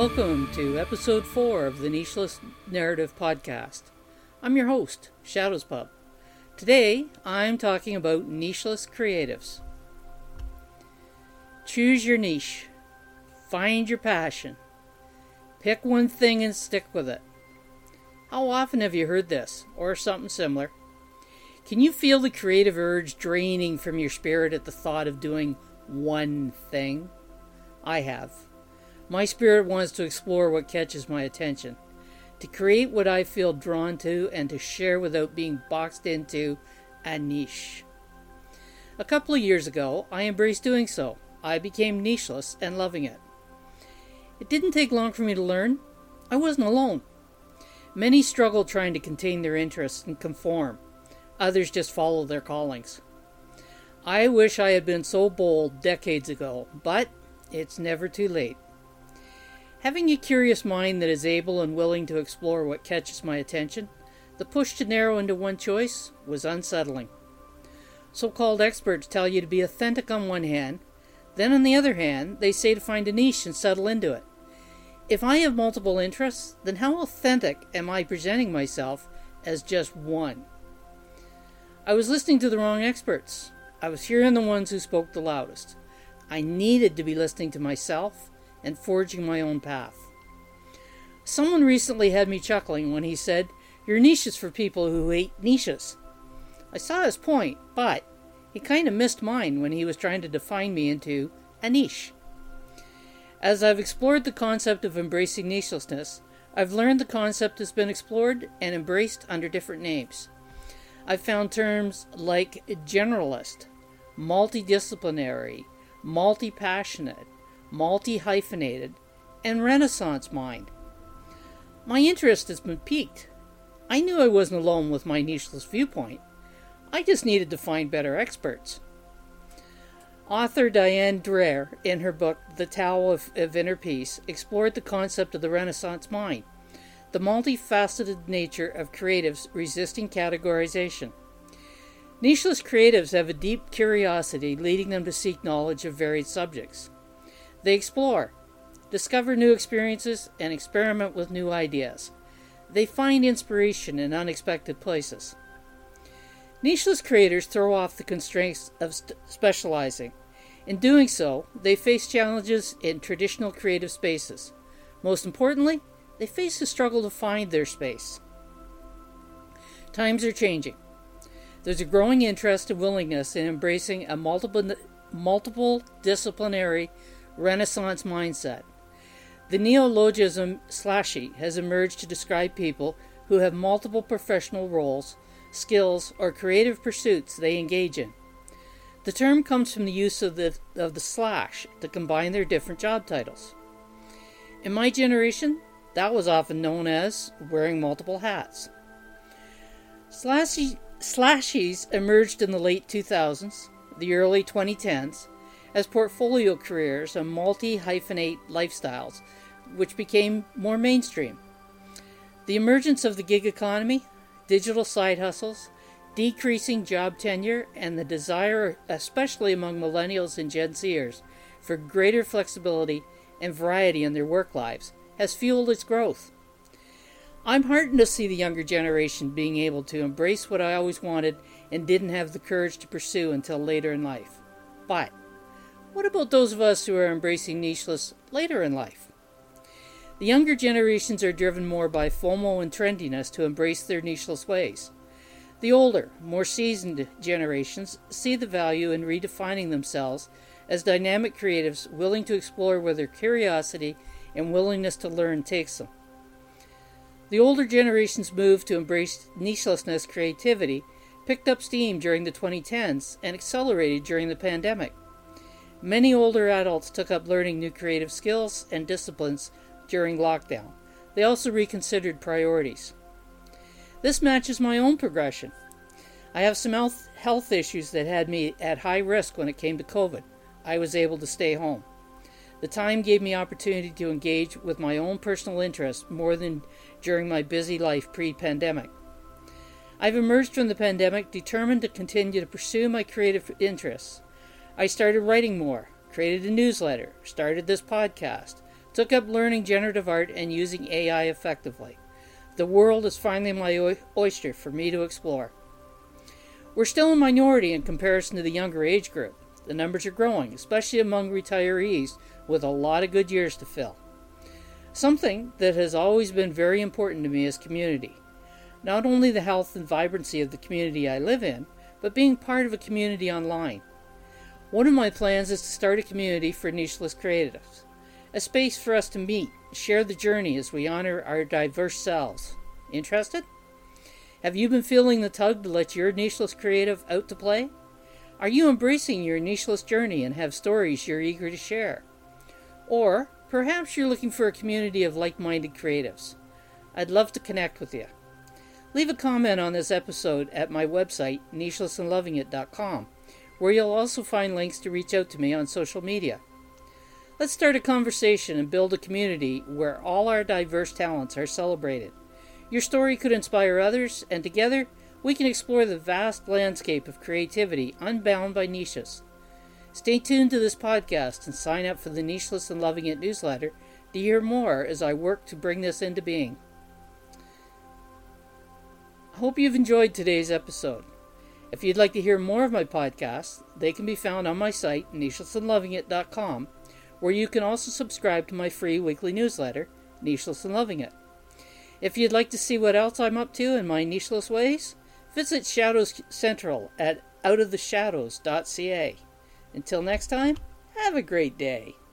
Welcome to episode 4 of the Nicheless Narrative Podcast. I'm your host, Shadows Pub. Today, I'm talking about nicheless creatives. Choose your niche. Find your passion. Pick one thing and stick with it. How often have you heard this, or something similar? Can you feel the creative urge draining from your spirit at the thought of doing one thing? I have. My spirit wants to explore what catches my attention, to create what I feel drawn to, and to share without being boxed into a niche. A couple of years ago, I embraced doing so. I became nicheless and loving it. It didn't take long for me to learn. I wasn't alone. Many struggle trying to contain their interests and conform. Others just follow their callings. I wish I had been so bold decades ago, but it's never too late. Having a curious mind that is able and willing to explore what catches my attention, the push to narrow into one choice was unsettling. So-called experts tell you to be authentic on one hand, then on the other hand, they say to find a niche and settle into it. If I have multiple interests, then how authentic am I presenting myself as just one? I was listening to the wrong experts. I was hearing the ones who spoke the loudest. I needed to be listening to myself and forging my own path. Someone recently had me chuckling when he said, "Your niche is for people who hate niches." I saw his point, but he kind of missed mine when he was trying to define me into a niche. As I've explored the concept of embracing nichelessness, I've learned the concept has been explored and embraced under different names. I've found terms like generalist, multidisciplinary, multi-passionate, multi-hyphenated, and Renaissance mind. My interest has been piqued. I knew I wasn't alone with my nicheless viewpoint. I just needed to find better experts. Author Diane Dreher, in her book The Tao of Inner Peace, explored the concept of the Renaissance mind, the multifaceted nature of creatives resisting categorization. Nicheless creatives have a deep curiosity leading them to seek knowledge of varied subjects. They explore, discover new experiences, and experiment with new ideas. They find inspiration in unexpected places. Nicheless creators throw off the constraints of specializing. In doing so, they face challenges in traditional creative spaces. Most importantly, they face the struggle to find their space. Times are changing. There's a growing interest and willingness in embracing a multiple disciplinary Renaissance mindset. The neologism slashy has emerged to describe people who have multiple professional roles, skills, or creative pursuits they engage in. The term comes from the use of the slash to combine their different job titles. In my generation, that was often known as wearing multiple hats. Slashies emerged in the late 2000s, the early 2010s, as portfolio careers and multi-hyphenate lifestyles, which became more mainstream. The emergence of the gig economy, digital side hustles, decreasing job tenure, and the desire, especially among millennials and Gen Zers, for greater flexibility and variety in their work lives, has fueled its growth. I'm heartened to see the younger generation being able to embrace what I always wanted and didn't have the courage to pursue until later in life. But what about those of us who are embracing nicheless later in life? The younger generations are driven more by FOMO and trendiness to embrace their nicheless ways. The older, more seasoned generations see the value in redefining themselves as dynamic creatives willing to explore where their curiosity and willingness to learn takes them. The older generation's move to embrace nichelessness creativity picked up steam during the 2010s and accelerated during the pandemic. Many older adults took up learning new creative skills and disciplines during lockdown. They also reconsidered priorities. This matches my own progression. I have some health issues that had me at high risk when it came to COVID. I was able to stay home. The time gave me opportunity to engage with my own personal interests more than during my busy life pre-pandemic. I've emerged from the pandemic determined to continue to pursue my creative interests. I started writing more, created a newsletter, started this podcast, Took up learning generative art and using AI effectively. The world is finally my oyster for me to explore. We're still a minority in comparison to the younger age group. The numbers are growing, especially among retirees with a lot of good years to fill. Something that has always been very important to me is community. Not only the health and vibrancy of the community I live in, but being part of a community online. One of my plans is to start a community for nicheless creatives, a space for us to meet, share the journey as we honor our diverse selves. Interested? Have you been feeling the tug to let your nicheless creative out to play? Are you embracing your nicheless journey and have stories you're eager to share? Or perhaps you're looking for a community of like-minded creatives. I'd love to connect with you. Leave a comment on this episode at my website, nichelessandlovingit.com, where you'll also find links to reach out to me on social media. Let's start a conversation and build a community where all our diverse talents are celebrated. Your story could inspire others, and together we can explore the vast landscape of creativity unbound by niches. Stay tuned to this podcast and sign up for the Nicheless and Loving It newsletter to hear more as I work to bring this into being. I hope you've enjoyed today's episode. If you'd like to hear more of my podcasts, they can be found on my site, nichelessandlovingit.com, where you can also subscribe to my free weekly newsletter, Nicheless and Loving It. If you'd like to see what else I'm up to in my nicheless ways, visit Shadows Central at outoftheshadows.ca. Until next time, have a great day.